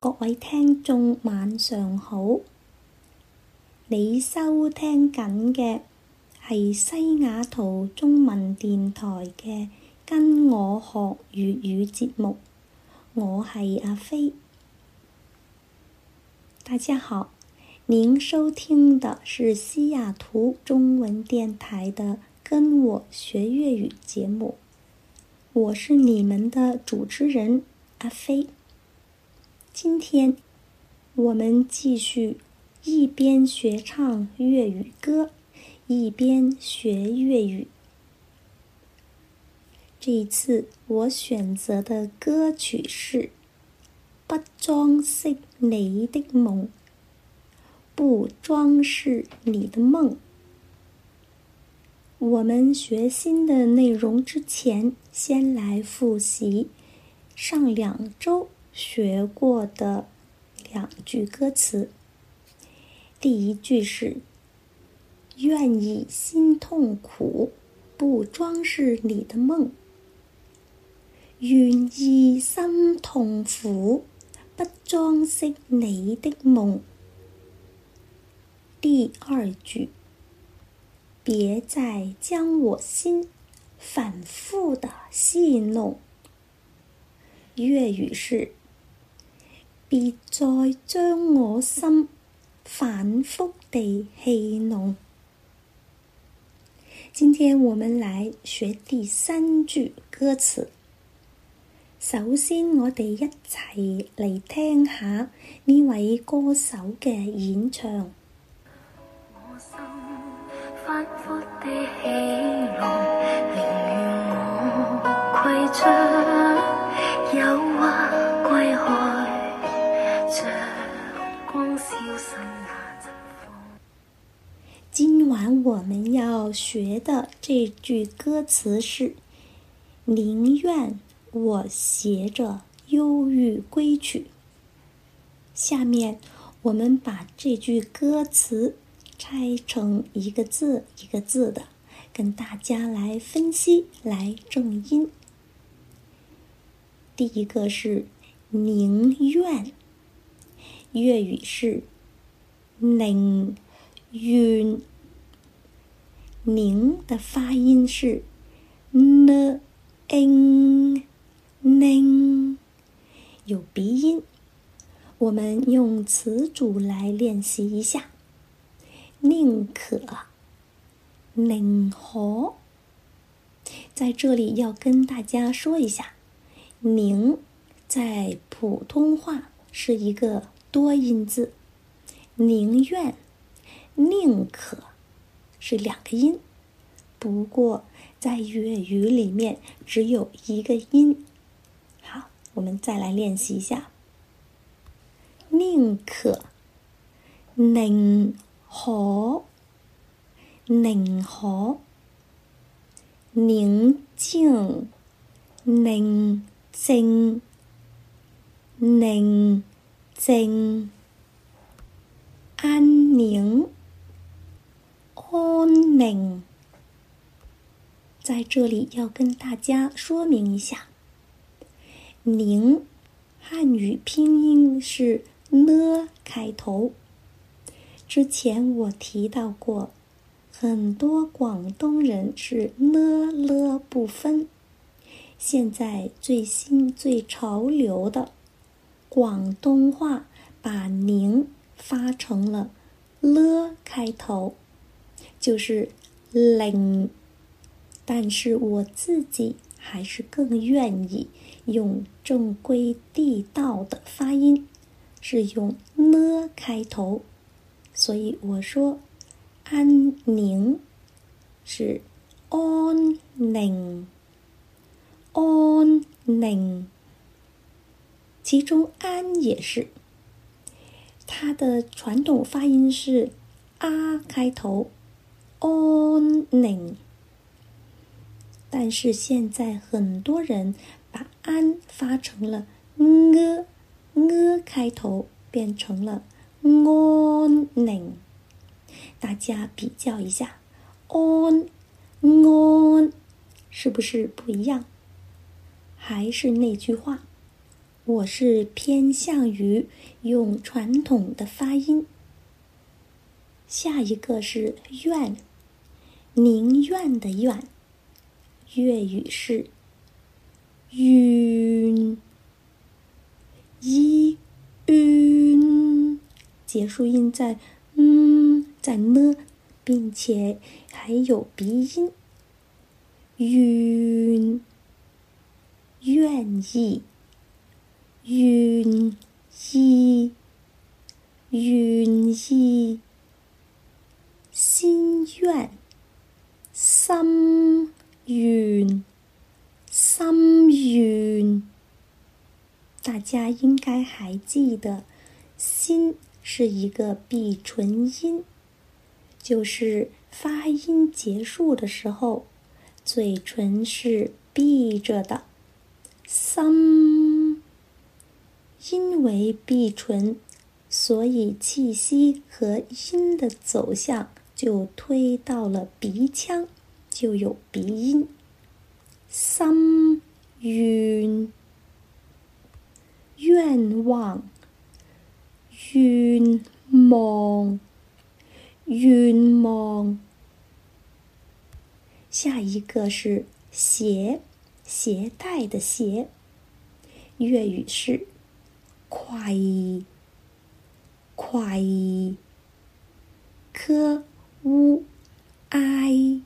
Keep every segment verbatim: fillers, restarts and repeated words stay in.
各位聽眾晚上好，你收聽緊嘅係西雅圖中文電台嘅跟我學粵語節目，我係阿飛。大家好，您收聽的是西雅圖中文電台的跟我學粵語節目，我是你們的主持人阿飛。今天我們繼續一邊學唱粵語歌，一邊學粵語。這一次我選擇的歌曲是《不裝飾你的夢》，不裝飾你的夢。我們學新的內容之前，先來複習上兩週學過的兩句歌詞。第一句是願意心痛苦，不裝飾你的夢。願意心痛苦，不裝飾你的夢。第二句，別再將我心反覆的戲弄。粵語是別再將我心反覆地戲弄。今天我們來學第三句歌詞。首先我哋一齊嚟聽下呢位歌手嘅演唱。 我心反覆地戲弄，寧願我跪着誘惑歸去，像光消失那陣風。 今晚我們要學的這句歌詞是寧願我攜着憂鬱歸去。下面我們把這句歌詞拆成一個字一個字的，跟大家來分析，來正音。第一個是寧願，粵語是寧願，寧的發音是 n n n， 有鼻音。我們用詞組來練習一下。寧可，寧可，在這裡要跟大家說一下，寧在普通話是一個多音字，寧願、寧可是兩個音，不過在粵語裡面只有一個音。好，我們再來練習一下。寧可，寧可，寧可，寧靜，寧靜，寧靜，安寧，安寧。在這裡要跟大家說明一下，寧漢語拼音是呢開頭。之前我提到過，很多廣東人是呢了不分。現在最新最潮流的廣東話把寧發成了了開頭，就是寧。但是我自己還是更願意用正規地道的發音，是用呢開頭，所以我說安寧是安寧，安寧。其中安也是，它的傳統發音是啊開頭，安寧。但是現在很多人把安發成了呃呃開頭，變成了安寧。大家比較一下，安安是不是不一樣？還是那句話， 我是偏向于用传统的发音。下一个是愿，宁愿的愿，粤语是愿，一晕，结束音在嗯，在呢，并且还有鼻音。愿，愿意，愿意，愿意，心愿，心願，心願。大家应该还记得，心是一个闭唇音，就是发音结束的时候，嘴唇是闭着的。心，因为闭唇，所以气息和音的走向就推到了鼻腔，就有鼻音。心願，愿望，願望，願望。下一个是携，携带的携，粤语是攜，攜，科烏埃，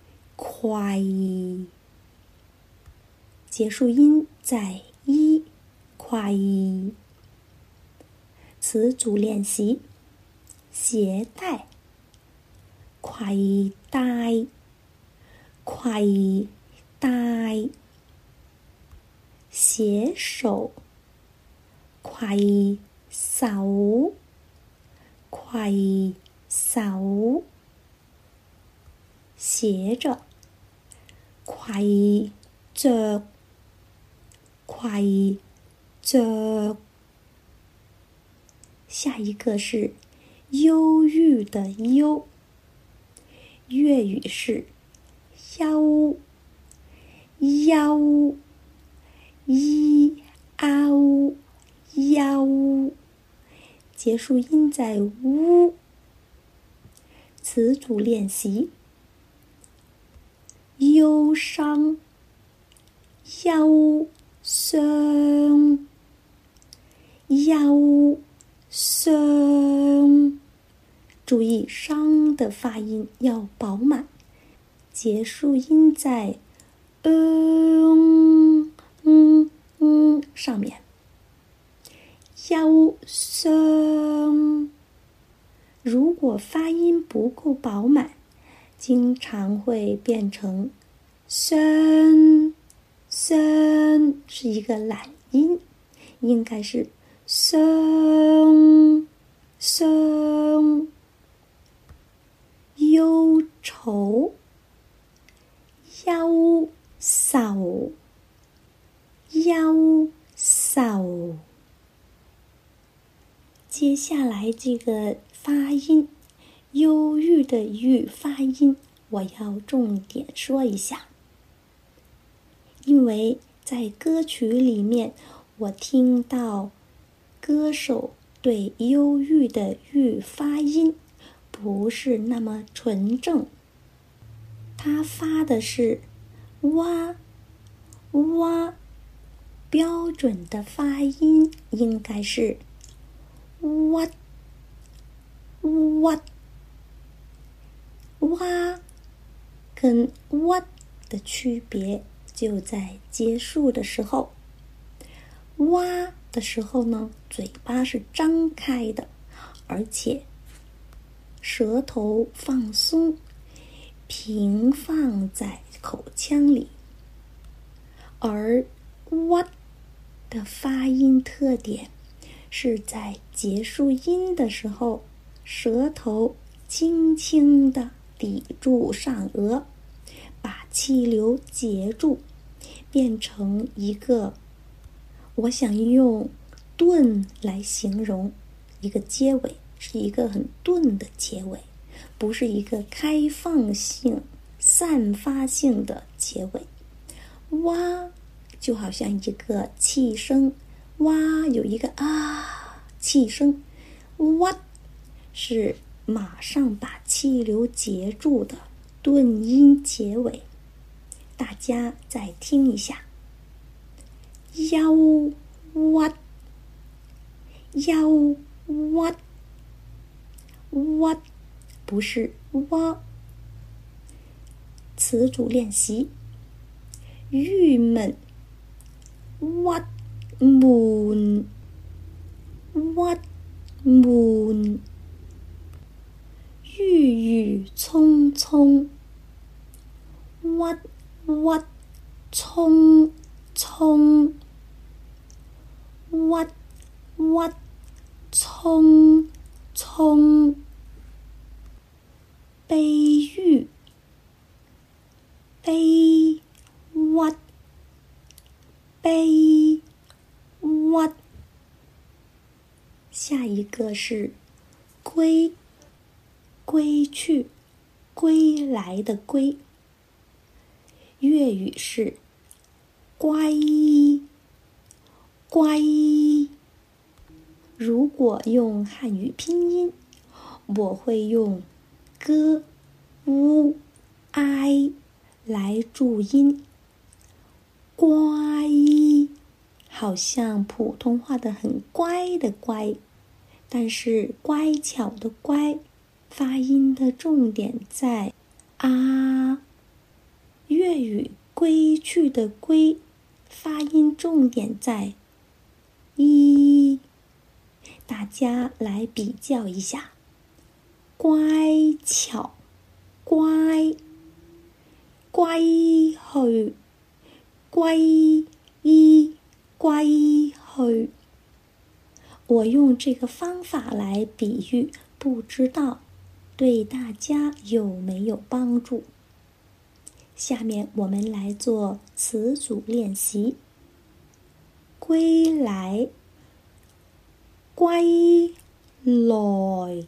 攜，结束音在一，攜。词组练习：携带，攜帶，攜帶；携手，攜手，攜手；斜着，攜着，攜着。下一个是忧郁的忧，粤语是憂，憂，一凹，憂，结束音在烏。词组练习：憂傷，憂傷，憂傷。注意傷的发音要饱满，结束音在嗯嗯嗯上面。憂傷，如果发音不够饱满，经常会变成聲，聲是一个懒音，应该是聲，聲。憂愁，憂愁，憂愁。接下来这个发音，忧郁的郁发音，我要重点说一下，因为在歌曲里面，我听到歌手对忧郁的郁发音不是那么纯正，他发的是哇哇，标准的发音应该是哇哇，哇跟哇的区别就在结束的时候。哇的时候呢，嘴巴是张开的，而且舌头放松，平放在口腔里。而哇的发音特点是在结束音的时候，舌头轻轻地抵住上颚，把气流截住，变成一个，我想用顿来形容一个结尾，是一个很顿的结尾，不是一个开放性、散发性的结尾。哇就好像一个气声哇有一个啊气声，哇是马上把气流截住的顿音结尾。大家再听一下，腰哇腰哇哇不是哇。词组练习，郁闷鬱悶鬱悶，鬱鬱葱葱鬱鬱葱葱鬱鬱葱葱，悲鬱悲鬱悲鬱。下一个是归，归去，归来的归。粤语是乖乖。如果用汉语拼音，我会用 g u i 来注音，乖，好像普通话的很乖的乖，但是乖巧的乖，发音的重点在啊。粤语归去的归，发音重点在一。大家来比较一下，乖巧，乖，乖去，乖一，乖去。我用这个方法来比喻，不知道对大家有没有帮助？下面我们来做词组练习。归来，歸來，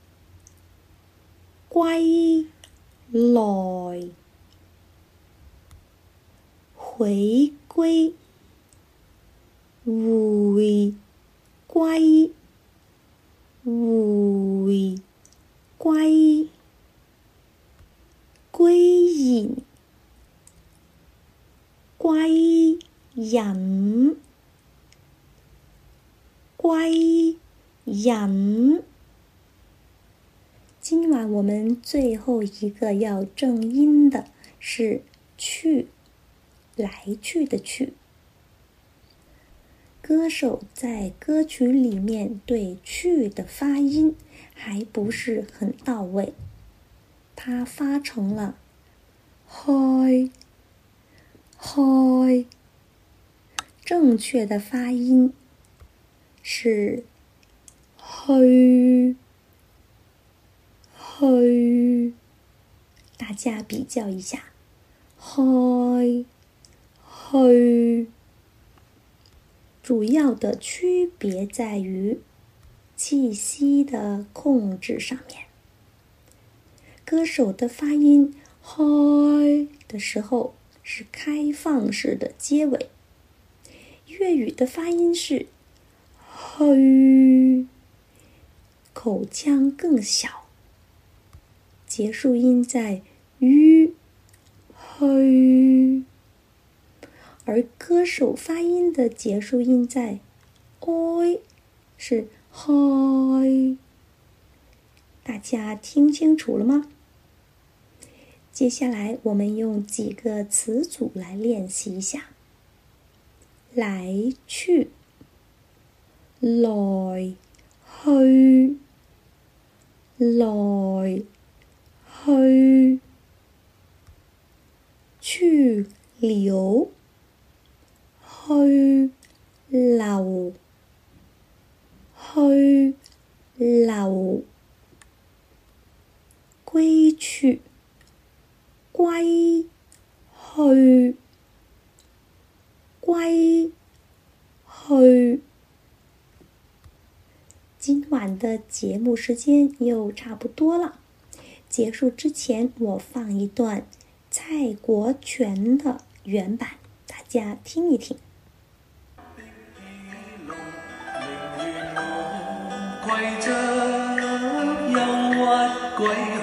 歸來。回歸，回歸，回歸。歸隱，歸隱，歸隱。今晚我们最后一个要正音的是去，来去的去。歌手在歌曲里面对去的发音还不是很到位，他发成了開開，正确的发音是去去。大家比较一下，開去。主要的区别在于气息的控制上面。歌手的发音開的时候是开放式的结尾，粤语的发音是去，口腔更小，结束音在於去，而歌手发音的结束音在 oi， 是 開。大家听清楚了吗？接下来我们用几个词组来练习一下。来去，來去，來去。去留，去留，去留。歸去，歸去，歸去。今晚的节目时间又差不多了，结束之前我放一段蔡国权的原版，大家听一听。 的攜着憂鬱歸